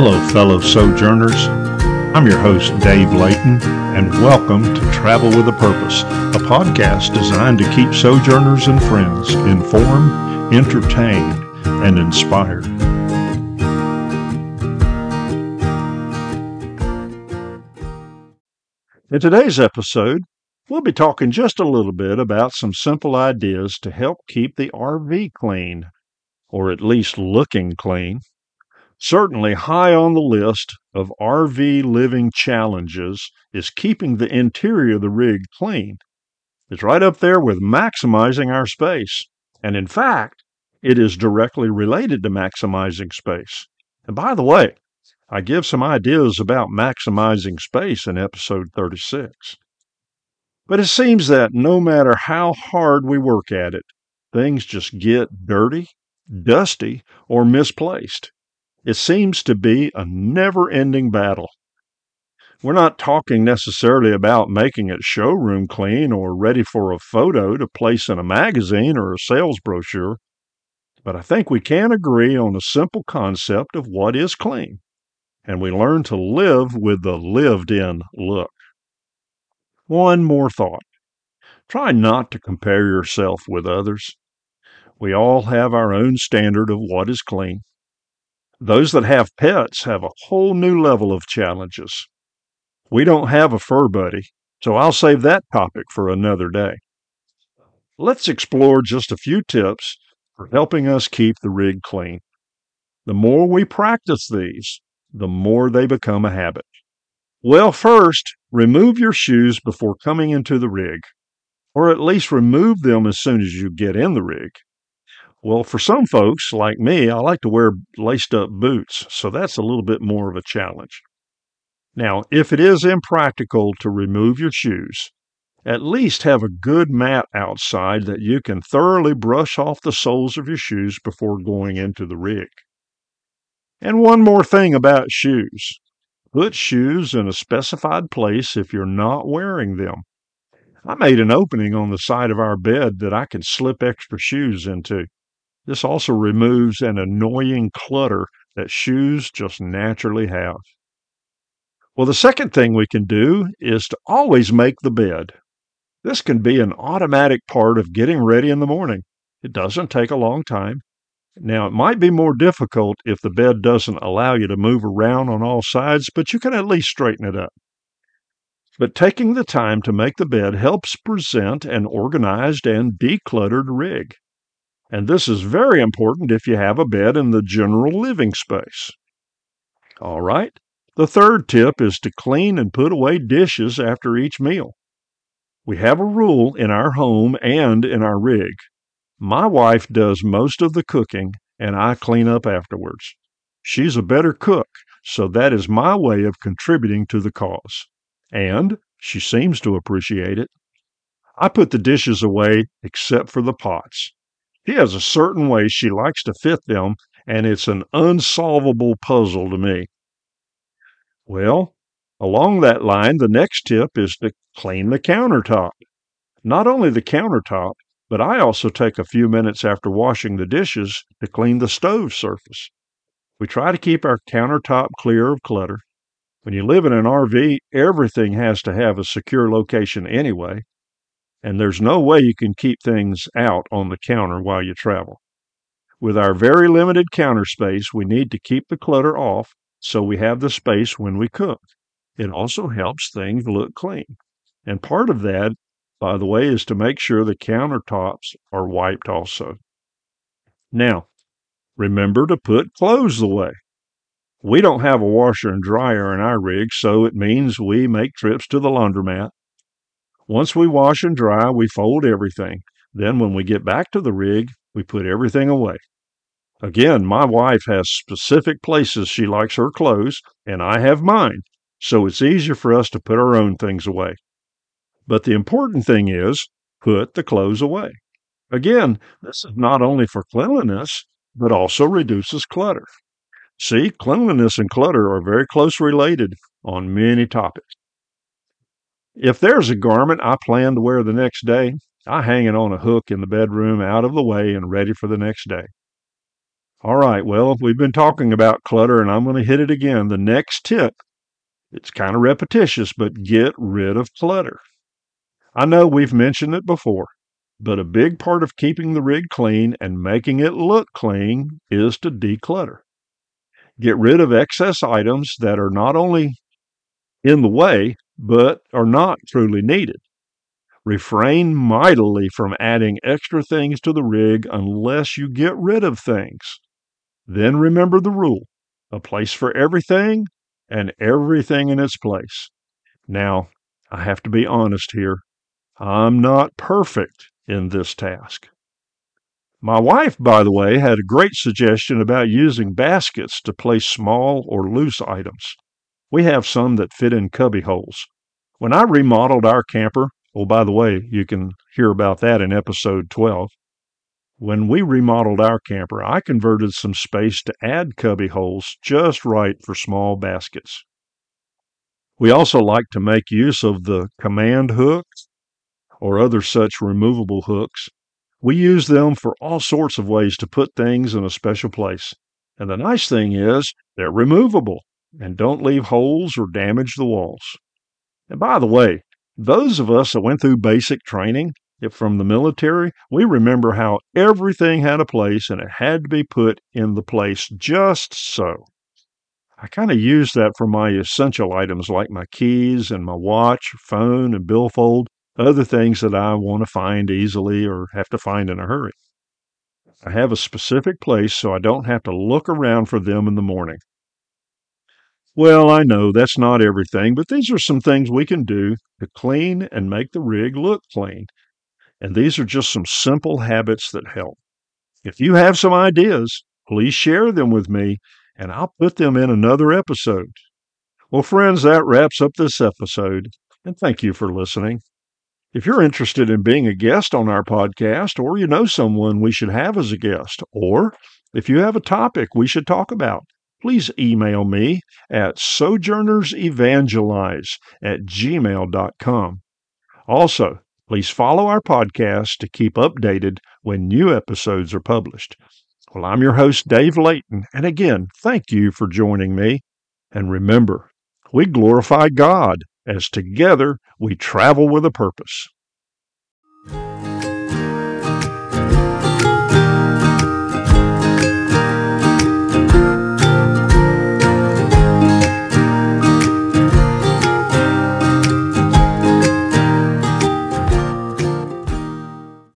Hello, fellow sojourners. I'm your host, Dave Layton, and welcome to Travel with a Purpose, a podcast designed to keep sojourners and friends informed, entertained, and inspired. In today's episode, we'll be talking just a little bit about some simple ideas to help keep the RV clean, or at least looking clean. Certainly high on the list of RV living challenges is keeping the interior of the rig clean. It's right up there with maximizing our space. And in fact, it is directly related to maximizing space. And by the way, I give some ideas about maximizing space in episode 36. But it seems that no matter how hard we work at it, things just get dirty, dusty, or misplaced. It seems to be a never-ending battle. We're not talking necessarily about making it showroom clean or ready for a photo to place in a magazine or a sales brochure, but I think we can agree on a simple concept of what is clean, and we learn to live with the lived-in look. One more thought. Try not to compare yourself with others. We all have our own standard of what is clean. Those that have pets have a whole new level of challenges. We don't have a fur buddy, so I'll save that topic for another day. Let's explore just a few tips for helping us keep the rig clean. The more we practice these, the more they become a habit. Well, first, remove your shoes before coming into the rig, or at least remove them as soon as you get in the rig. Well, for some folks, like me, I like to wear laced-up boots, so that's a little bit more of a challenge. Now, if it is impractical to remove your shoes, at least have a good mat outside that you can thoroughly brush off the soles of your shoes before going into the rig. And one more thing about shoes. Put shoes in a specified place if you're not wearing them. I made an opening on the side of our bed that I can slip extra shoes into. This also removes an annoying clutter that shoes just naturally have. Well, the second thing we can do is to always make the bed. This can be an automatic part of getting ready in the morning. It doesn't take a long time. Now, it might be more difficult if the bed doesn't allow you to move around on all sides, but you can at least straighten it up. But taking the time to make the bed helps present an organized and decluttered rig. And this is very important if you have a bed in the general living space. All right. The third tip is to clean and put away dishes after each meal. We have a rule in our home and in our rig. My wife does most of the cooking, and I clean up afterwards. She's a better cook, so that is my way of contributing to the cause. And she seems to appreciate it. I put the dishes away except for the pots. She has a certain way she likes to fit them, and it's an unsolvable puzzle to me. Well, along that line, the next tip is to clean the countertop. Not only the countertop, but I also take a few minutes after washing the dishes to clean the stove surface. We try to keep our countertop clear of clutter. When you live in an RV, everything has to have a secure location anyway, and there's no way you can keep things out on the counter while you travel. With our very limited counter space, we need to keep the clutter off so we have the space when we cook. It also helps things look clean. And part of that, by the way, is to make sure the countertops are wiped also. Now, remember to put clothes away. We don't have a washer and dryer in our rig, so it means we make trips to the laundromat. Once we wash and dry, we fold everything. Then when we get back to the rig, we put everything away. Again, my wife has specific places she likes her clothes, and I have mine, so it's easier for us to put our own things away. But the important thing is, put the clothes away. Again, this is not only for cleanliness, but also reduces clutter. See, cleanliness and clutter are very close related on many topics. If there's a garment I plan to wear the next day, I hang it on a hook in the bedroom out of the way and ready for the next day. All right, well, we've been talking about clutter, and I'm going to hit it again. The next tip, it's kind of repetitious, but get rid of clutter. I know we've mentioned it before, but a big part of keeping the rig clean and making it look clean is to declutter. Get rid of excess items that are not only in the way, but are not truly needed. Refrain mightily from adding extra things to the rig unless you get rid of things. Then remember the rule: a place for everything and everything in its place. Now, I have to be honest here. I'm not perfect in this task. My wife, by the way, had a great suggestion about using baskets to place small or loose items. We have some that fit in cubby holes. When I remodeled our camper, oh, by the way, you can hear about that in episode 12. When we remodeled our camper, I converted some space to add cubby holes just right for small baskets. We also like to make use of the command hooks or other such removable hooks. We use them for all sorts of ways to put things in a special place. And the nice thing is, they're removable and don't leave holes or damage the walls. And by the way, those of us that went through basic training from the military, we remember how everything had a place and it had to be put in the place just so. I kind of use that for my essential items like my keys and my watch, phone, and billfold, other things that I want to find easily or have to find in a hurry. I have a specific place so I don't have to look around for them in the morning. Well, I know that's not everything, but these are some things we can do to clean and make the rig look clean. And these are just some simple habits that help. If you have some ideas, please share them with me, and I'll put them in another episode. Well, friends, that wraps up this episode, and thank you for listening. If you're interested in being a guest on our podcast, or you know someone we should have as a guest, or if you have a topic we should talk about, please email me at sojournersevangelize@gmail.com. Also, please follow our podcast to keep updated when new episodes are published. Well, I'm your host, Dave Layton, and again, thank you for joining me. And remember, we glorify God as together we travel with a purpose.